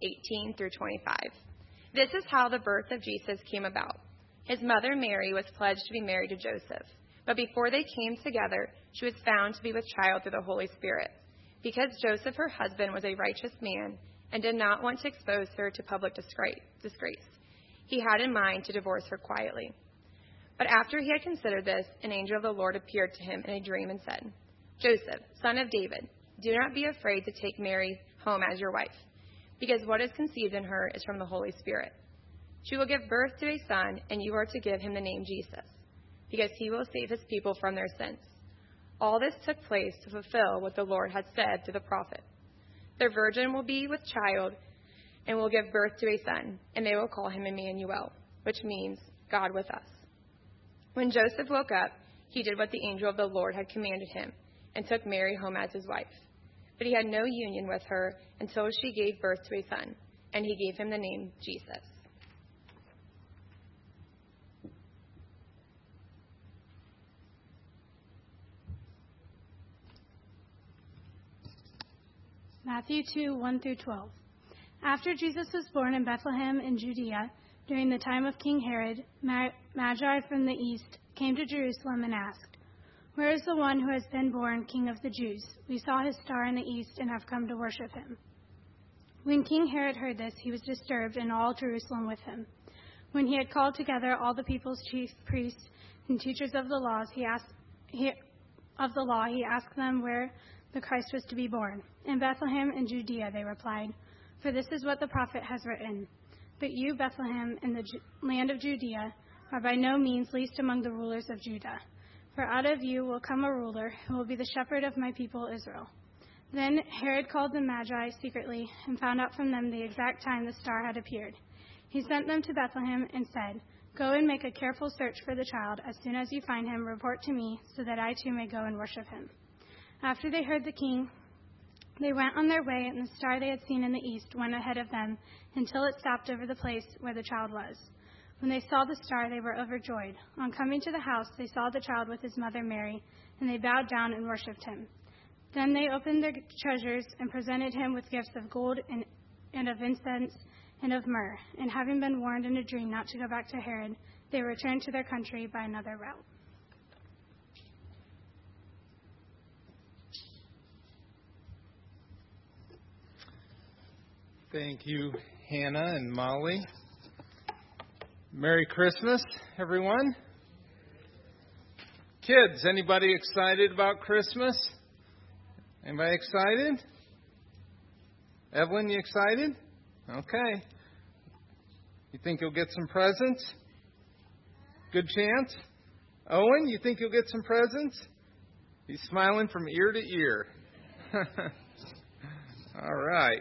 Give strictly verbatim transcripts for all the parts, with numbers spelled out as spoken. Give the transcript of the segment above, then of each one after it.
eighteen through twenty-five. This is how the birth of Jesus came about. His mother Mary was pledged to be married to Joseph, but before they came together, she was found to be with child through the Holy Spirit. Because Joseph, her husband, was a righteous man and did not want to expose her to public disgrace, he had in mind to divorce her quietly. But after he had considered this, an angel of the Lord appeared to him in a dream and said, "Joseph, son of David, do not be afraid to take Mary home as your wife, because what is conceived in her is from the Holy Spirit. She will give birth to a son, and you are to give him the name Jesus, because he will save his people from their sins." All this took place to fulfill what the Lord had said through the prophet. "The virgin will be with child and will give birth to a son, and they will call him Emmanuel," which means God with us. When Joseph woke up, he did what the angel of the Lord had commanded him and took Mary home as his wife. But he had no union with her until she gave birth to a son, and he gave him the name Jesus. Matthew two, one through twelve. After Jesus was born in Bethlehem in Judea, during the time of King Herod, Magi from the east came to Jerusalem and asked, "Where is the one who has been born King of the Jews? We saw his star in the east and have come to worship him." When King Herod heard this, he was disturbed, and all Jerusalem with him. When he had called together all the people's chief priests and teachers of the laws, he asked he, of the law, he asked them where the Christ was to be born. "In Bethlehem in Judea," they replied, "for this is what the prophet has written. But you, Bethlehem, in the Ju- land of Judea, are by no means least among the rulers of Judah. For out of you will come a ruler who will be the shepherd of my people Israel." Then Herod called the Magi secretly and found out from them the exact time the star had appeared. He sent them to Bethlehem and said, "Go and make a careful search for the child. As soon as you find him, report to me, so that I too may go and worship him." After they heard the king, they went on their way, and the star they had seen in the east went ahead of them until it stopped over the place where the child was. When they saw the star, they were overjoyed. On coming to the house, they saw the child with his mother Mary, and they bowed down and worshipped him. Then they opened their treasures and presented him with gifts of gold and, and of incense and of myrrh. And having been warned in a dream not to go back to Herod, they returned to their country by another route. Thank you, Hannah and Molly. Merry Christmas, everyone. Kids, anybody excited about Christmas? Anybody excited? Evelyn, you excited? Okay. You think you'll get some presents? Good chance. Owen, you think you'll get some presents? He's smiling from ear to ear. All right.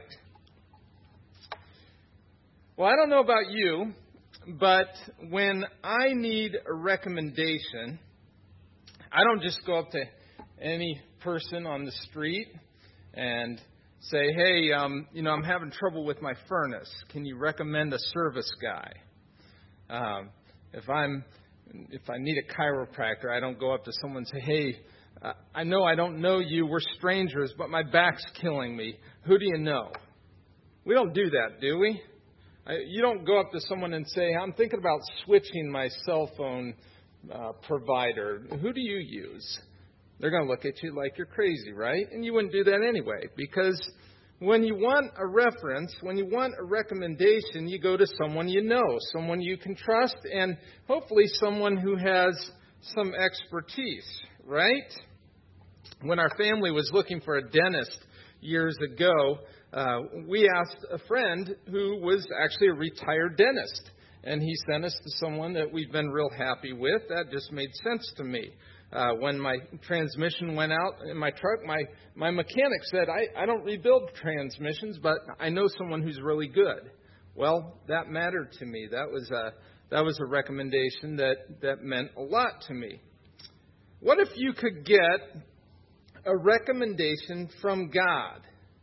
Well, I don't know about you, but when I need a recommendation, I don't just go up to any person on the street and say, "Hey, um, you know, I'm having trouble with my furnace. Can you recommend a service guy?" Um, if I'm, if I need a chiropractor, I don't go up to someone and say, "Hey, uh, I know I don't know you. We're strangers, but my back's killing me. Who do you know?" We don't do that, do we? You don't go up to someone and say, "I'm thinking about switching my cell phone uh, provider. Who do you use?" They're going to look at you like you're crazy, right? And you wouldn't do that anyway, because when you want a reference, when you want a recommendation, you go to someone you know, someone you can trust, and hopefully someone who has some expertise, right? When our family was looking for a dentist years ago, Uh, we asked a friend who was actually a retired dentist, and he sent us to someone that we've been real happy with. That just made sense to me. Uh, when my transmission went out in my truck, my, my mechanic said, I, I don't rebuild transmissions, but I know someone who's really good. Well, that mattered to me. That was a, that was a recommendation that, that meant a lot to me. What if you could get a recommendation from God?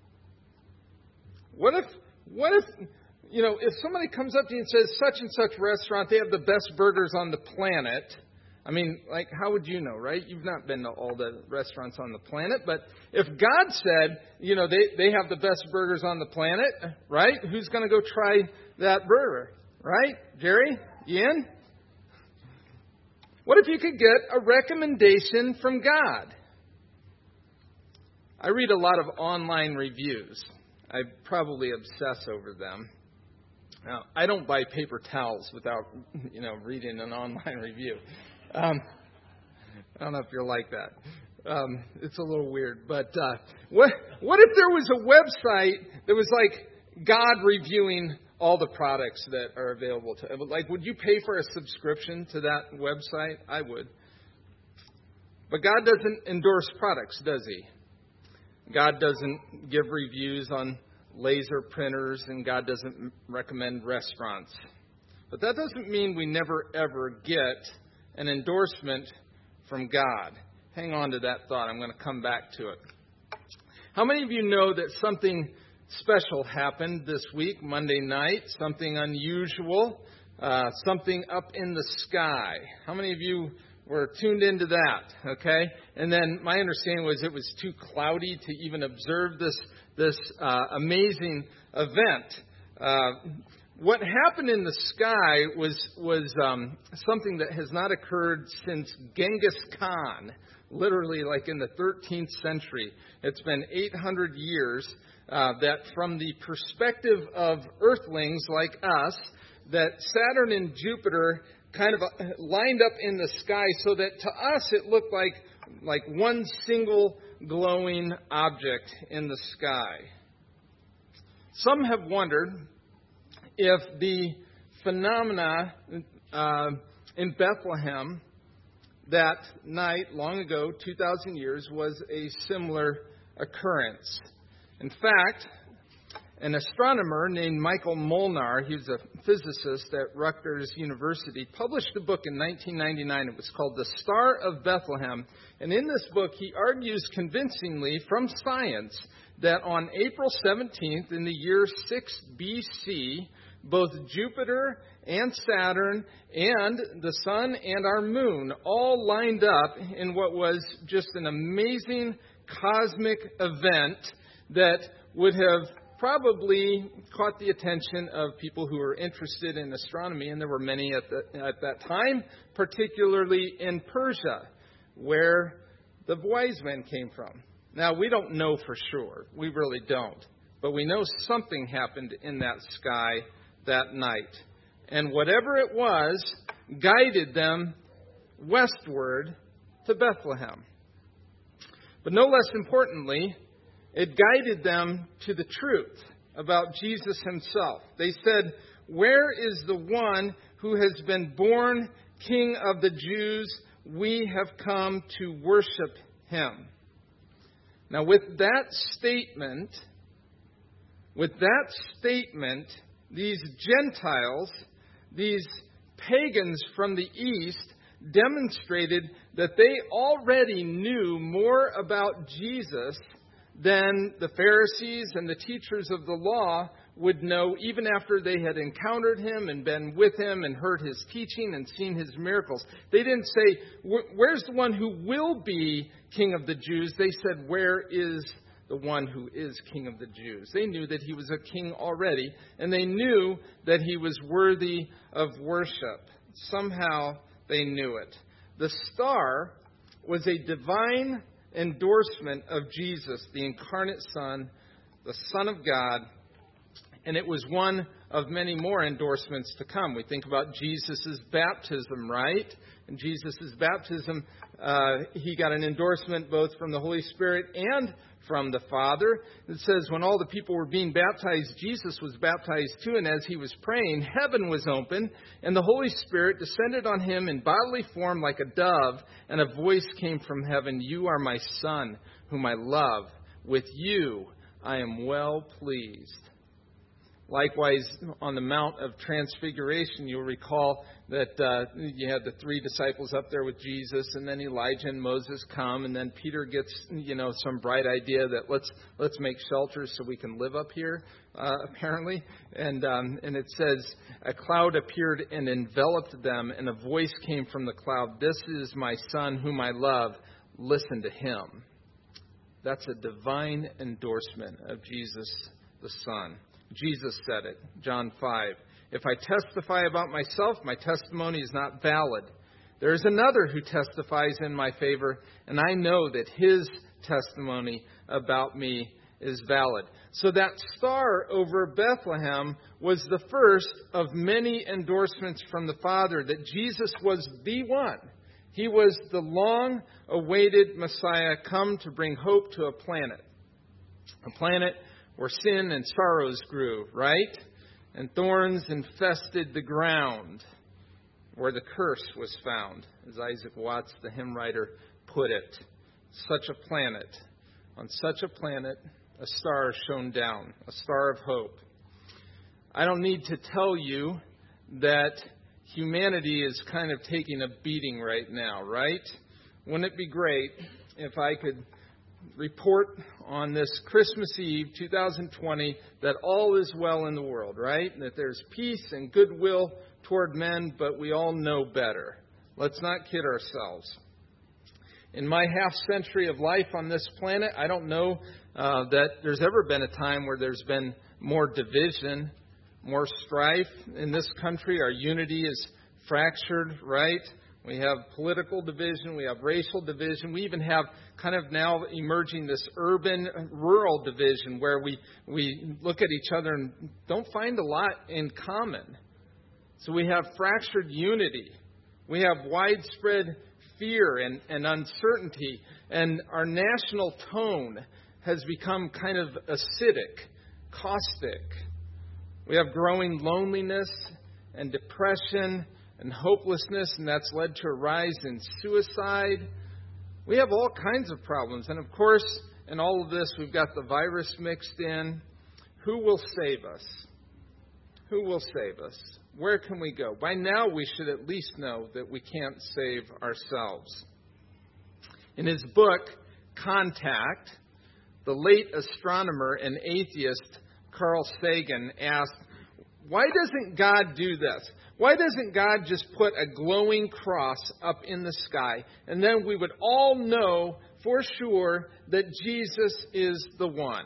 What if, what if, you know, if somebody comes up to you and says, such and such restaurant, they have the best burgers on the planet, I mean, like, how would you know, right? You've not been to all the restaurants on the planet. But if God said, you know, they, they have the best burgers on the planet, right? Who's going to go try that burger, right? Jerry? Ian? What if you could get a recommendation from God? I read a lot of online reviews. I probably obsess over them. Now, I don't buy paper towels without, you know, reading an online review. Um, I don't know if you're like that. Um, it's a little weird. But uh, what what if there was a website that was like God reviewing all the products that are available to, like, would you pay for a subscription to that website? I would. But God doesn't endorse products, does He? God doesn't give reviews on laser printers, and God doesn't recommend restaurants. But that doesn't mean we never, ever get an endorsement from God. Hang on to that thought. I'm going to come back to it. How many of you know that something special happened this week, Monday night? Something unusual, uh, something up in the sky. How many of you were tuned into that? Okay, and then my understanding was it was too cloudy to even observe this this uh, amazing event. Uh, what happened in the sky was was um, something that has not occurred since Genghis Khan, literally like in the thirteenth century. It's been eight hundred years. Uh, that from the perspective of earthlings like us, that Saturn and Jupiter kind of lined up in the sky so that to us it looked like like one single glowing object in the sky. Some have wondered if the phenomena uh, in Bethlehem that night, long ago, two thousand years, was a similar occurrence. In fact, an astronomer named Michael Molnar, he was a physicist at Rutgers University, published a book in nineteen ninety-nine. It was called The Star of Bethlehem. And in this book, he argues convincingly from science that on April seventeenth in the year six B C, both Jupiter and Saturn and the sun and our moon all lined up in what was just an amazing cosmic event that would have probably caught the attention of people who were interested in astronomy, and there were many at, the, at that time, particularly in Persia, where the wise men came from. Now, we don't know for sure. We really don't. But we know something happened in that sky that night. And whatever it was guided them westward to Bethlehem. But no less importantly, it guided them to the truth about Jesus himself. They said, "Where is the one who has been born King of the Jews? We have come to worship him." Now, with that statement, with that statement, these Gentiles, these pagans from the East, demonstrated that they already knew more about Jesus than the Pharisees and the teachers of the law would know, even after they had encountered him and been with him and heard his teaching and seen his miracles. They didn't say, "Where's the one who will be King of the Jews?" They said, "Where is the one who is King of the Jews?" They knew that he was a king already, and they knew that he was worthy of worship. Somehow they knew it. The star was a divine endorsement of Jesus, the incarnate Son, the Son of God, and it was one of many more endorsements to come. We think about Jesus' baptism, right? In Jesus' baptism, uh, he got an endorsement both from the Holy Spirit and from the Father. It says, when all the people were being baptized, Jesus was baptized too, and as he was praying, heaven was open, and the Holy Spirit descended on him in bodily form like a dove, and a voice came from heaven, "You are my Son, whom I love. With you I am well pleased." Likewise, on the Mount of Transfiguration, you'll recall that uh, you had the three disciples up there with Jesus, and then Elijah and Moses come, and then Peter gets, you know, some bright idea that let's let's make shelters so we can live up here, uh, apparently. And um, and it says, a cloud appeared and enveloped them, and a voice came from the cloud, "This is my Son whom I love. Listen to him." That's a divine endorsement of Jesus the Son. Jesus said it, John five. "If I testify about myself, my testimony is not valid. There is another who testifies in my favor, and I know that his testimony about me is valid." So that star over Bethlehem was the first of many endorsements from the Father that Jesus was the one. He was the long-awaited Messiah come to bring hope to a planet. A planet where sin and sorrows grew, right? And thorns infested the ground, where the curse was found, as Isaac Watts, the hymn writer, put it. Such a planet. On such a planet, a star shone down, a star of hope. I don't need to tell you that humanity is kind of taking a beating right now, right? Wouldn't it be great if I could report on this Christmas Eve, two thousand twenty, that all is well in the world, right? That there's peace and goodwill toward men, but we all know better. Let's not kid ourselves. In my half century of life on this planet, I don't know uh, that there's ever been a time where there's been more division, more strife in this country. Our unity is fractured, right? We have political division. We have racial division. We even have kind of now emerging this urban-rural division where we, we look at each other and don't find a lot in common. So we have fractured unity. We have widespread fear and, and uncertainty. And our national tone has become kind of acidic, caustic. We have growing loneliness and depression and hopelessness, and that's led to a rise in suicide. We have all kinds of problems. And of course, in all of this, we've got the virus mixed in. Who will save us? Who will save us? Where can we go? By now, we should at least know that we can't save ourselves. In his book, Contact, the late astronomer and atheist Carl Sagan asked, why doesn't God do this? Why doesn't God just put a glowing cross up in the sky, and then we would all know for sure that Jesus is the one?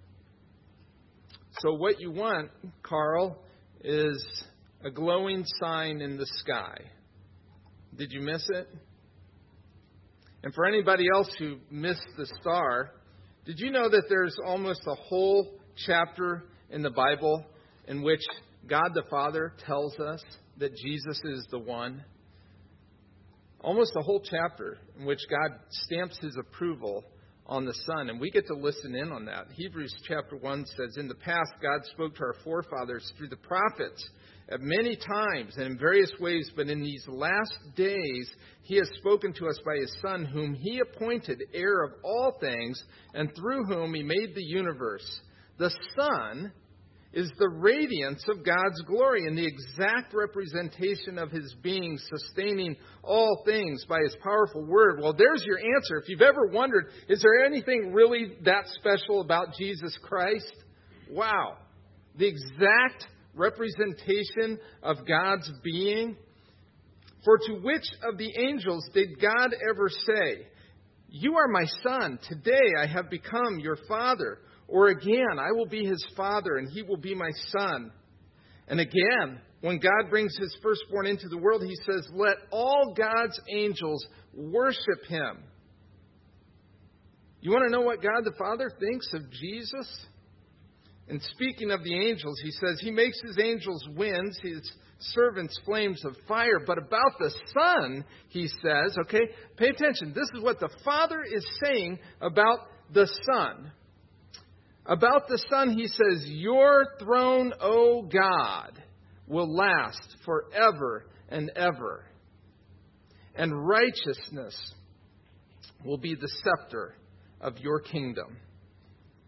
So what you want, Carl, is a glowing sign in the sky. Did you miss it? And for anybody else who missed the star, did you know that there's almost a whole chapter in the Bible in which God the Father tells us that Jesus is the one? Almost a whole chapter in which God stamps his approval on the Son, and we get to listen in on that. Hebrews chapter one says, in the past, God spoke to our forefathers through the prophets at many times and in various ways, but in these last days, he has spoken to us by his Son, whom he appointed heir of all things, and through whom he made the universe. The Son is the radiance of God's glory and the exact representation of his being, sustaining all things by his powerful word. Well, there's your answer. If you've ever wondered, is there anything really that special about Jesus Christ? Wow. The exact representation of God's being. For to which of the angels did God ever say, you are my Son, today I have become your Father? Or again, I will be his Father, and he will be my Son. And again, when God brings his firstborn into the world, he says, let all God's angels worship him. You want to know what God the Father thinks of Jesus? And speaking of the angels, he says, he makes his angels winds, his servants flames of fire. But about the Son, he says, okay, pay attention. This is what the Father is saying about the Son. About the Son, he says, your throne, O God, will last forever and ever. And righteousness will be the scepter of your kingdom.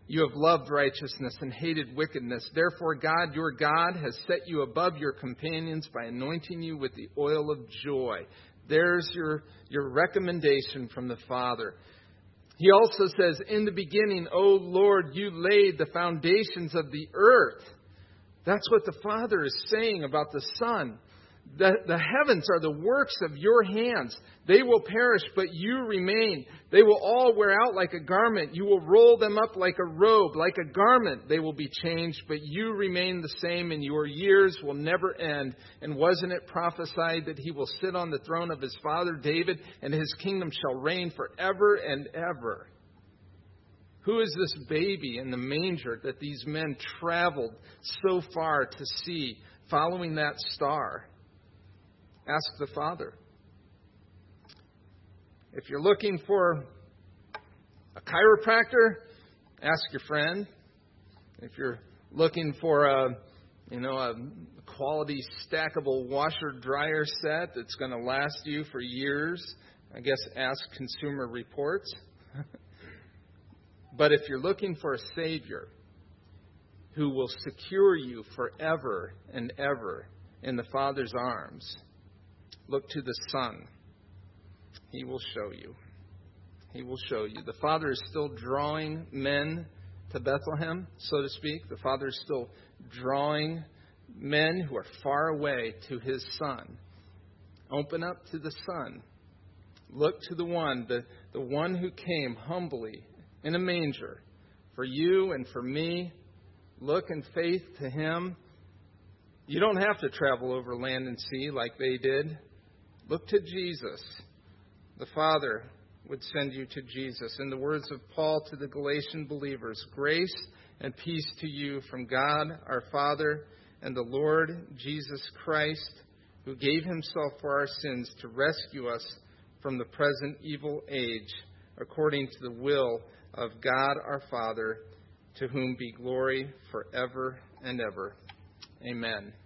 You have loved righteousness and hated wickedness. Therefore, God, your God, has set you above your companions by anointing you with the oil of joy. There's your, your recommendation from the Father. He also says, in the beginning, O Lord, you laid the foundations of the earth. That's what the Father is saying about the Son. The, the heavens are the works of your hands. They will perish, but you remain. They will all wear out like a garment. You will roll them up like a robe. Like a garment, they will be changed, but you remain the same, and your years will never end. And wasn't it prophesied that he will sit on the throne of his father David, and his kingdom shall reign forever and ever? Who is this baby in the manger that these men traveled so far to see, following that star? Ask the Father. If you're looking for a chiropractor, ask your friend. If you're looking for a, you know, a quality stackable washer dryer set that's going to last you for years, I guess ask Consumer Reports. But if you're looking for a Savior who will secure you forever and ever in the Father's arms, look to the Son. He will show you. He will show you. The Father is still drawing men to Bethlehem, so to speak. The Father is still drawing men who are far away to His Son. Open up to the Son. Look to the one, the, the one who came humbly in a manger for you and for me. Look in faith to Him. You don't have to travel over land and sea like they did. Look to Jesus. The Father would send you to Jesus. In the words of Paul to the Galatian believers, grace and peace to you from God our Father and the Lord Jesus Christ, who gave Himself for our sins to rescue us from the present evil age, according to the will of God our Father, to whom be glory forever and ever. Amen.